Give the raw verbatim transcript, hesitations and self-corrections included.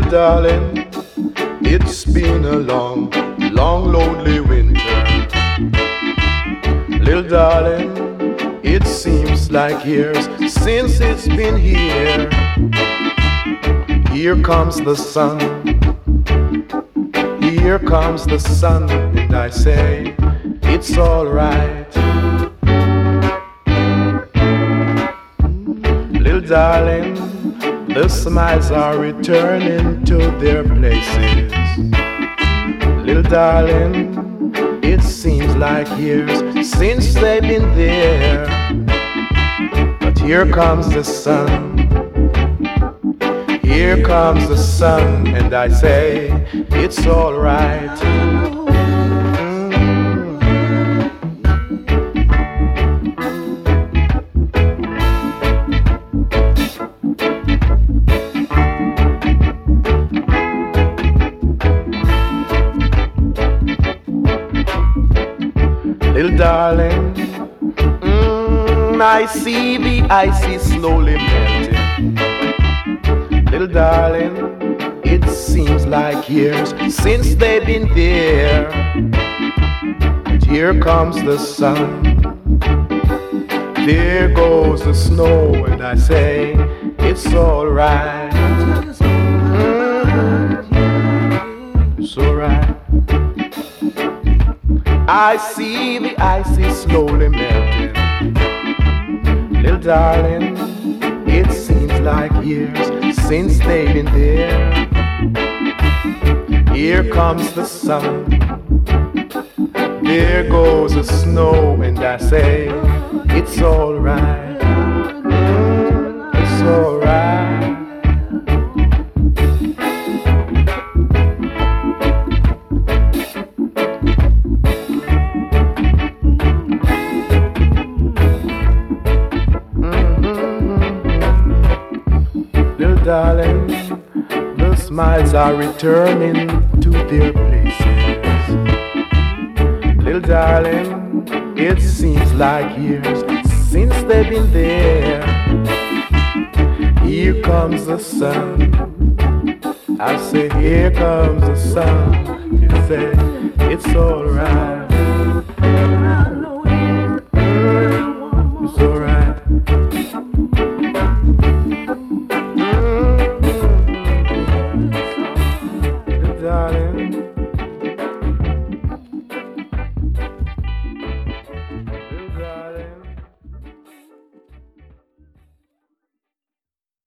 darling, it's been a long, long, lonely winter. Little darling, it seems like years since it's been here. Here comes the sun, here comes the sun, and I say, it's alright. Little darling, the smiles are returning to their places. Little darling, it seems like years since they've been there. But here comes the sun, here comes the sun, and I say, it's alright. Little darling, mm, I see the ice is slowly melting. Little darling, it seems like years since they've been there. And here comes the sun, there goes the snow, and I say, it's alright. Mm, it's alright. I see the ice is slowly melting. Little darling, it seems like years since they've been there. Here comes the sun, there goes the snow, and I say, it's alright. It's alright. Darling, the smiles are returning to their places. Little darling, it seems like years since they've been there. Here comes the sun, I say, here comes the sun. You say, it's alright. It's alright.